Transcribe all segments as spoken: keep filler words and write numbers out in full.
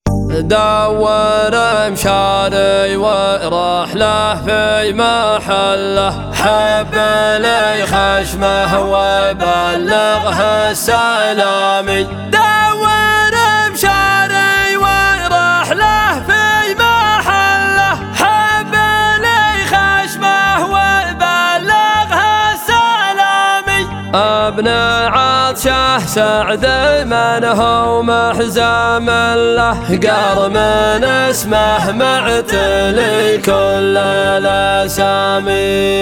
دور مشاري وراح له في محله، حب لي خشمه وبلغه السلامي. دور مشاري وراح له في محله، حب لي خشمه وبلغه السلامي. ابن عطشه سعد من هو محزم له، قر من اسمه معتلي كل الاسامي.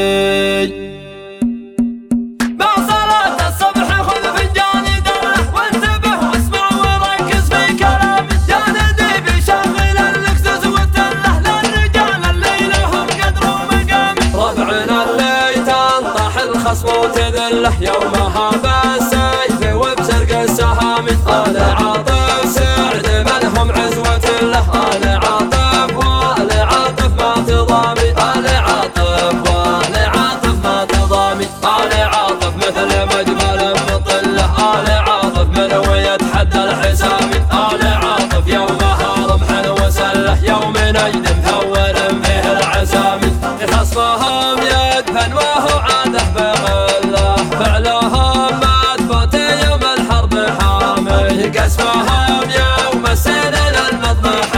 مع صلاة الصبح خذ فنجان دره وانتبه واسمع وركز في كلامي. يا ندي بشغل اللكزز والتله، للرجال اللي لهم قدر ومقامي. ربعنا اللي تنطح الخصم وتذله، يومها بالسيف وبسرق السهامي. آل عاطف سعد من هم عزوة له، آل عاطف وآل عاطف ما تضامي. آل عاطف وآل عاطف ما تضامي. آل عاطف مثل مجمل مطله، آل عاطف من ويتحدى الحسامي. آل عاطف يومها رمح وسله، يوم نجد مهور فيه العسامي. خصمهم يدفن وهو عاده بغله، فعلهم ما تفوت يوم الحرب حامي. قسمهم يوم السن للمضمح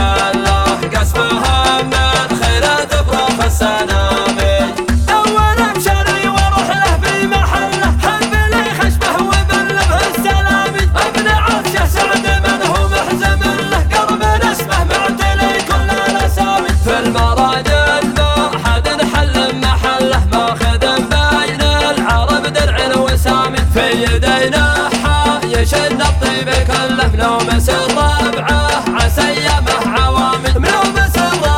له، قسمهم من خير تفرخ السنامي. دور مشاري وروح له في محله، حب لي خشمه وبلغه السلامي. ابن عطشه سعد من هو محزم له، قر من اسمه معتلي كل الاسامي. في المراجل ما حد حل محله، ماخذ بين العرب درع وسامي. في يدينا حايش الطيب كله، ملومس الربعه عسى يمه عوامي. ملومس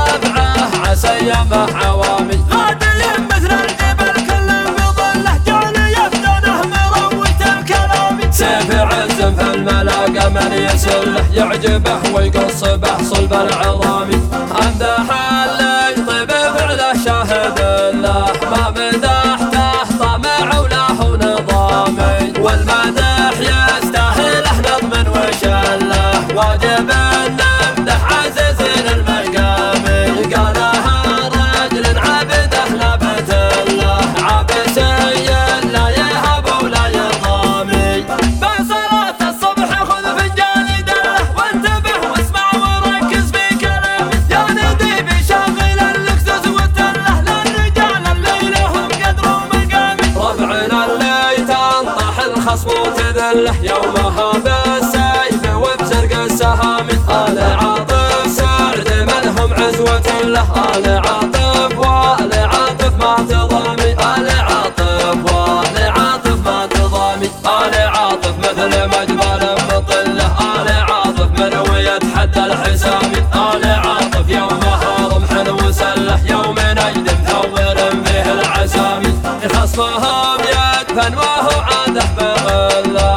الربعه عسى يمه عوامي. غادي مثل الجبل كل بظله، جعل يفتنه مروت الكلامي. سيف عز في الملاقى من يسله، يعجبه ويقص به صلب العظامي. امدح اللي طيب فعله شاهد له، ما مدحته طمع وله نظامي. والمدح يستاهله نظم وشله، واجب ان نمدح عزيز المقامي. قالها رجل عبده لبت له، عبسي لا يهب ولا يضامي. بصلاة الصبح خذ فنجان دله وانتبه واسمع وركز في كلامي. يا ندي بشغل اللكزز والتله، للرجال اللي لهم قدر ومقامي. ربعنا اللي تنطح الخصم وتذله، يومها بالسيف وبسرق السهامي. آل عاطف سعد من هم عزوة له، آل عاطف وآل عاطف ما تضامي. آل عاطف وآل عاطف ما تضامي. آل عاطف مثل مجمل مطله، آل عاطف من ويتحدى الحسامي. آل عاطف يومها رمح وسله، يوم نجد مهور فيه العسامي. خصمهم يدفن وهو عاده بغله،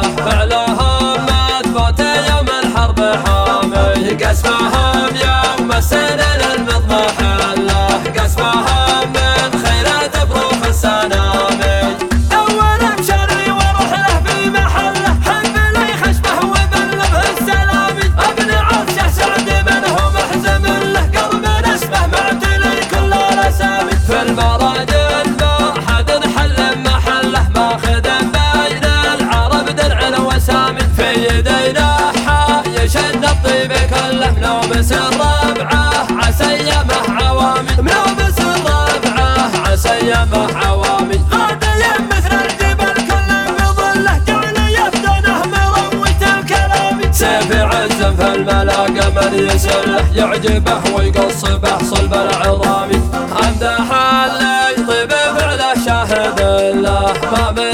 فعلهم ما تفوت يوم الحرب حامي. قسمهم يوم السن للمضمح له، قسمهم من خير تفرخ السنامي. دور مشاري وروح له في محله، حب لي خشمه وبلغه السلامي. ابن عطشه سعد من هو محزم له، قر من اسمه معتلي كل الاسامي. في المراجل ما حد حل محله، ماخذ بين العرب درع وسامي. في يدينا حايش الطيب كله، ملومس الربعه عسى يمه عوامي. ملومس الربعه عسى يمه عوامي. غادي مثل الجبل كل بظله، جعل يفتنه مروت الكلامي. سيف عز في الملاقى من يسله، يعجبه ويقص به صلب العظامي. امدح اللي طيب فعله شاهد له، ما